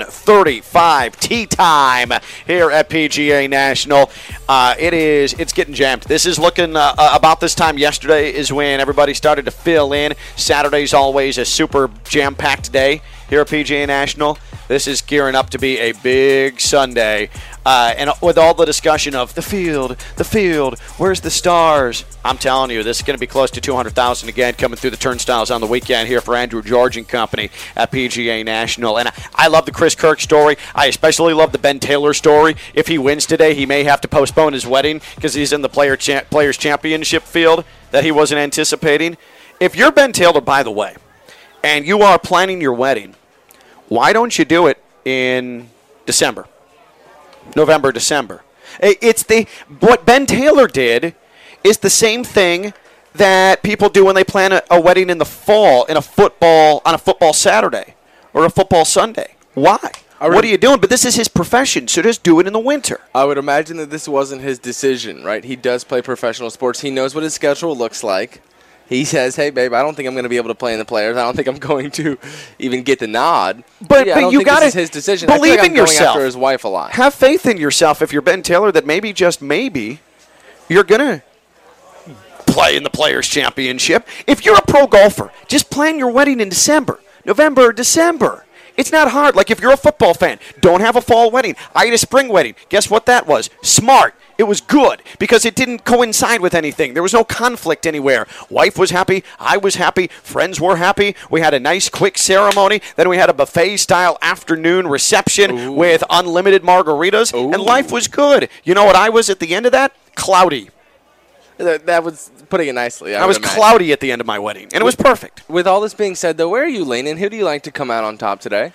Speaker 4: 1:35 tee time here at PGA National. It's getting jammed. This is looking about this time yesterday is when everybody started to fill in. Saturday's always a super jam-packed day here at PGA National. This is gearing up to be a big Sunday. And with all the discussion of the field, where's the stars? I'm telling you, this is going to be close to 200,000 again coming through the turnstiles on the weekend here for Andrew George and company at PGA National. And I love the Chris Kirk story. I especially love the Ben Taylor story. If he wins today, he may have to postpone his wedding because he's in the Players' Championship field that he wasn't anticipating. If you're Ben Taylor, by the way, and you are planning your wedding, why don't you do it in December? November, December. What Ben Taylor did is the same thing that people do when they plan a wedding in the fall on a football Saturday or a football Sunday. Why? What are you doing? But this is his profession, so just do it in the winter.
Speaker 5: I would imagine that this wasn't his decision, right? He does play professional sports. He knows what his schedule looks like. He says, hey, babe, I don't think I'm going to be able to play in the Players. I don't think I'm going to even get the nod.
Speaker 4: But
Speaker 5: you got to this is his decision.
Speaker 4: Believe in yourself.
Speaker 5: Going after his wife a lot.
Speaker 4: Have faith in yourself if you're Ben Taylor that maybe, just maybe, you're going to play in the Players' Championship. If you're a pro golfer, just plan your wedding in December, November or December. It's not hard. Like if you're a football fan, don't have a fall wedding. I had a spring wedding. Guess what that was? Smart. It was good because it didn't coincide with anything. There was no conflict anywhere. Wife was happy. I was happy. Friends were happy. We had a nice, quick ceremony. Then we had a buffet-style afternoon reception with unlimited margaritas, and life was good. You know what I was at the end of that? Cloudy.
Speaker 5: That was putting it nicely.
Speaker 4: I was cloudy at the end of my wedding, and it was perfect.
Speaker 5: With all this being said, though, where are you leaning? Who do you like to come out on top today?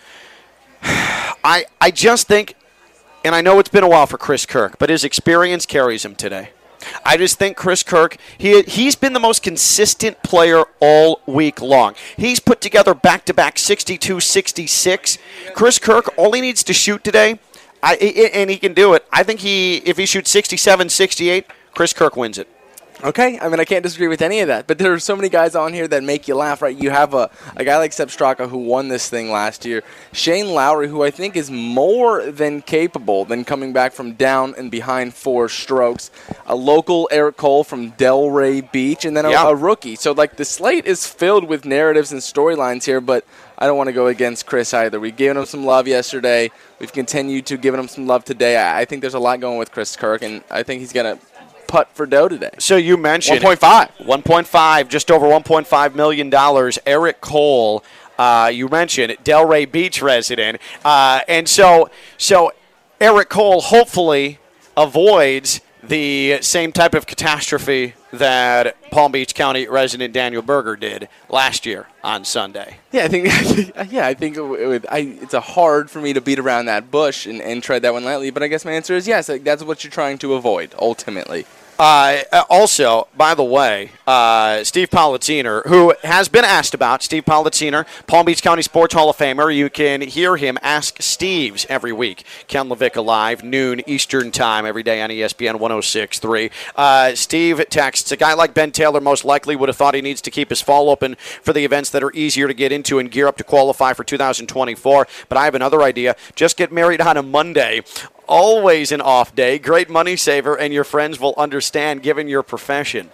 Speaker 4: I just think, and I know it's been a while for Chris Kirk, but his experience carries him today. I just think Chris Kirk, he's been the most consistent player all week long. He's put together back-to-back 62, 66. Chris Kirk, all he needs to shoot today, and he can do it. I think if he shoots 67, 68, Chris Kirk wins it.
Speaker 5: Okay, I mean, I can't disagree with any of that, but there are so many guys on here that make you laugh, right? You have a guy like Sepp Straka who won this thing last year. Shane Lowry, who I think is more than capable than coming back from down and behind 4 strokes. A local Eric Cole from Delray Beach, and then a rookie. So, like, the slate is filled with narratives and storylines here, but I don't want to go against Chris either. We've given him some love yesterday. We've continued to give him some love today. I think there's a lot going with Chris Kirk, and I think he's going to putt for dough today.
Speaker 4: So you mentioned
Speaker 5: 1.5,
Speaker 4: just over $1.5 million. Eric Cole, you mentioned Delray Beach resident, and so Eric Cole hopefully avoids the same type of catastrophe that Palm Beach County resident Daniel Berger did last year on Sunday.
Speaker 5: Yeah, I think it's a hard for me to beat around that bush and tread that one lightly. But I guess my answer is yes. That's what you're trying to avoid ultimately.
Speaker 4: Also, by the way, Steve Politziner, who has been asked about, Steve Politziner, Palm Beach County Sports Hall of Famer. You can hear him Ask Steve's every week. Ken LaVicka Live, noon Eastern Time, every day on ESPN 106.3. Steve texts, a guy like Ben Taylor most likely would have thought he needs to keep his fall open for the events that are easier to get into and gear up to qualify for 2024. But I have another idea. Just get married on a Monday. Always an off day, great money saver, and your friends will understand given your profession.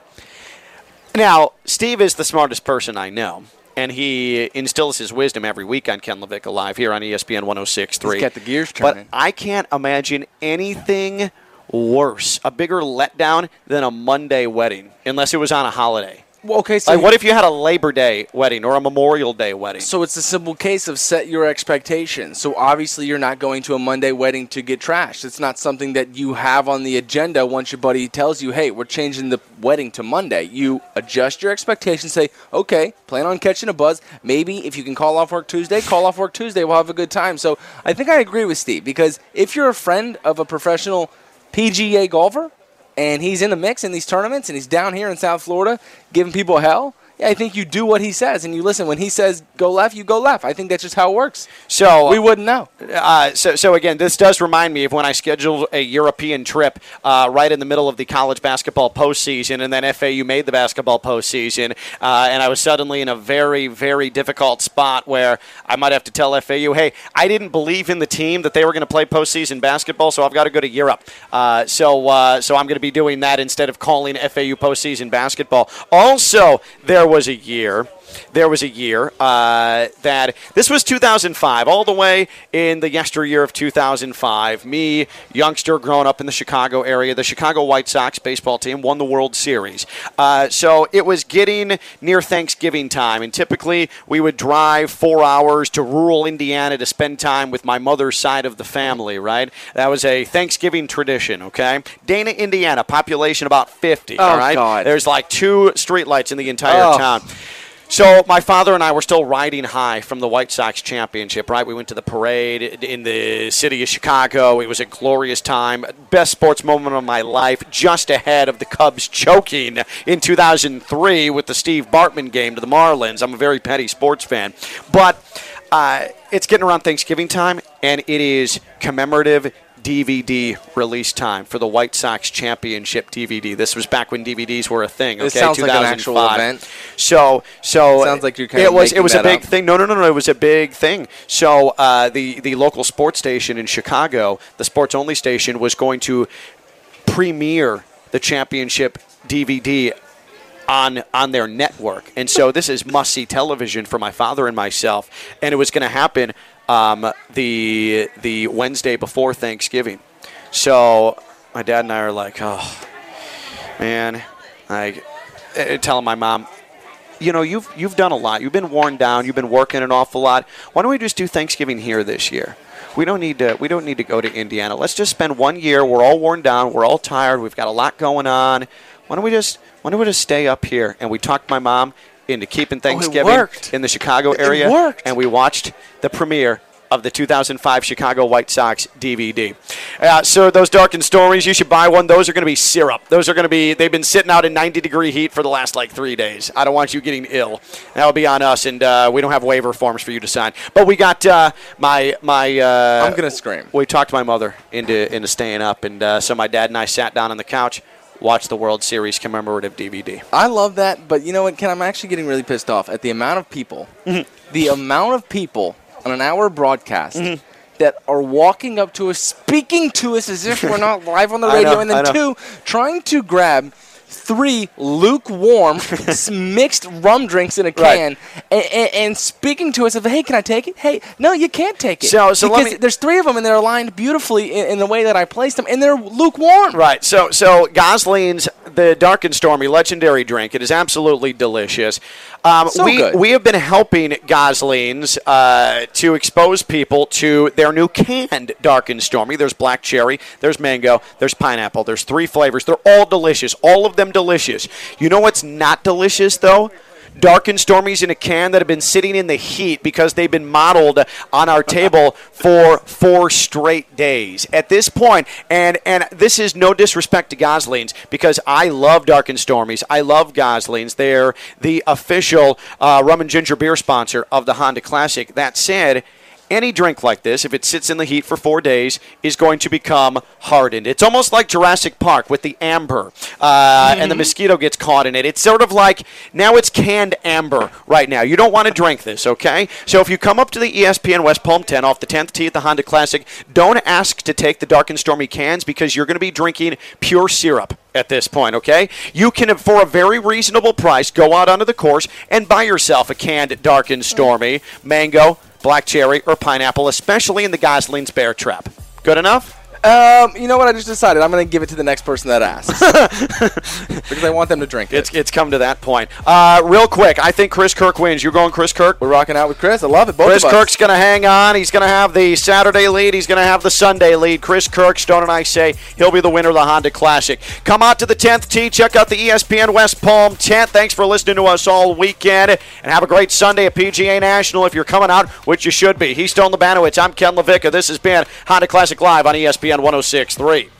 Speaker 4: Now, Steve is the smartest person I know, and he instills his wisdom every week on Ken LaVicka Live here on ESPN 106.3.
Speaker 5: He's got the gears turning.
Speaker 4: But I can't imagine anything worse, a bigger letdown than a Monday wedding, unless it was on a holiday.
Speaker 5: Well, okay, so
Speaker 4: like, what if you had a Labor Day wedding or a Memorial Day wedding?
Speaker 5: So it's a simple case of set your expectations. So obviously you're not going to a Monday wedding to get trashed. It's not something that you have on the agenda once your buddy tells you, hey, we're changing the wedding to Monday. You adjust your expectations, say, okay, plan on catching a buzz. Maybe if you can call off work Tuesday, we'll have a good time. So I think I agree with Steve, because if you're a friend of a professional PGA golfer, and he's in the mix in these tournaments, and he's down here in South Florida giving people hell, I think you do what he says, and you listen. When he says go left, you go left. I think that's just how it works.
Speaker 4: So
Speaker 5: we wouldn't know.
Speaker 4: So again, this does remind me of when I scheduled a European trip right in the middle of the college basketball postseason, and then FAU made the basketball postseason, and I was suddenly in a very, very difficult spot where I might have to tell FAU, hey, I didn't believe in the team that they were going to play postseason basketball, so I've got to go to Europe. So I'm going to be doing that instead of calling FAU postseason basketball. Also, there was a year that this was 2005, all the way in the yesteryear of 2005. Me, youngster, growing up in the Chicago area, the Chicago White Sox baseball team won the World Series. So it was getting near Thanksgiving time, and typically we would drive 4 hours to rural Indiana to spend time with my mother's side of the family, right? That was a Thanksgiving tradition, okay? Dana, Indiana, population about 50, all right?
Speaker 5: God.
Speaker 4: There's like 2 streetlights in the entire town. So my father and I were still riding high from the White Sox championship, right? We went to the parade in the city of Chicago. It was a glorious time. Best sports moment of my life, just ahead of the Cubs choking in 2003 with the Steve Bartman game to the Marlins. I'm a very petty sports fan. But it's getting around Thanksgiving time, and it is commemorative DVD release time for the White Sox championship DVD. This was back when DVDs were a thing. Okay,
Speaker 5: this sounds like an actual event.
Speaker 4: So
Speaker 5: sounds like you're kind of
Speaker 4: it was a big
Speaker 5: up.
Speaker 4: thing. No, it was a big thing. So the local sports station in Chicago, the sports only station, was going to premiere the championship DVD on their network. And so this is must-see television for my father and myself. And it was going to happen the Wednesday before Thanksgiving. So my dad and I are like, oh, man. Telling my mom, you know, you've done a lot. You've been worn down. You've been working an awful lot. Why don't we just do Thanksgiving here this year? We don't need to go to Indiana. Let's just spend 1 year. We're all worn down. We're all tired. We've got a lot going on. Why don't we just stay up here? And we talked my mom into keeping Thanksgiving in the Chicago area.
Speaker 5: It worked.
Speaker 4: And we watched the premiere of the 2005 Chicago White Sox DVD. So those Darkened Stories, you should buy one. Those are going to be syrup. They've been sitting out in 90-degree heat for the last 3 days. I don't want you getting ill. That'll be on us, and we don't have waiver forms for you to sign. But we got my
Speaker 5: I'm going to scream.
Speaker 4: We talked my mother into staying up, and so my dad and I sat down on the couch, watched the World Series commemorative DVD.
Speaker 5: I love that, but you know what, Ken? I'm actually getting really pissed off at the amount of people. The amount of people on an hour broadcast that are walking up to us, speaking to us as if we're not live on the radio, and then 2, trying to grab 3 lukewarm mixed rum drinks in a can, and speaking to us of, hey, can I take it? Hey, no, you can't take it.
Speaker 4: So
Speaker 5: because there's 3 of them, and they're aligned beautifully in the way that I placed them, and they're lukewarm.
Speaker 4: Right. So Gosling's, the Dark and Stormy legendary drink, it is absolutely delicious.
Speaker 5: Good.
Speaker 4: We have been helping Gosling's to expose people to their new canned Dark and Stormy. There's black cherry, there's mango, there's pineapple. There's 3 flavors. They're all delicious. All of them delicious. You know what's not delicious, though? Dark and Stormies in a can that have been sitting in the heat because they've been modeled on our table for 4 straight days. At this point, and this is no disrespect to Gosling's, because I love Dark and Stormies. I love Gosling's. They're the official rum and ginger beer sponsor of the Honda Classic. That said, any drink like this, if it sits in the heat for 4 days, is going to become hardened. It's almost like Jurassic Park with the amber, and the mosquito gets caught in it. It's sort of like, now it's canned amber right now. You don't want to drink this, okay? So if you come up to the ESPN West Palm 10 off the 10th tee at the Honda Classic, don't ask to take the Dark and Stormy cans, because you're going to be drinking pure syrup at this point, okay? You can, for a very reasonable price, go out onto the course and buy yourself a canned Dark and Stormy, mango, black cherry, or pineapple, especially in the Gosling's Bear Trap. Good enough?
Speaker 5: You know what? I just decided I'm going to give it to the next person that asks. Because I want them to drink it.
Speaker 4: It's come to that point. Real quick, I think Chris Kirk wins. You're going Chris Kirk?
Speaker 5: We're rocking out with Chris. I love it.
Speaker 4: Chris Kirk's going to hang on. He's going to have the Saturday lead. He's going to have the Sunday lead. Chris Kirk, Stone and I say he'll be the winner of the Honda Classic. Come out to the 10th tee. Check out the ESPN West Palm 10th. Thanks for listening to us all weekend. And have a great Sunday at PGA National if you're coming out, which you should be. He's Stone Labanowitz. I'm Ken LaVicka. This has been Honda Classic Live on ESPN 106.3.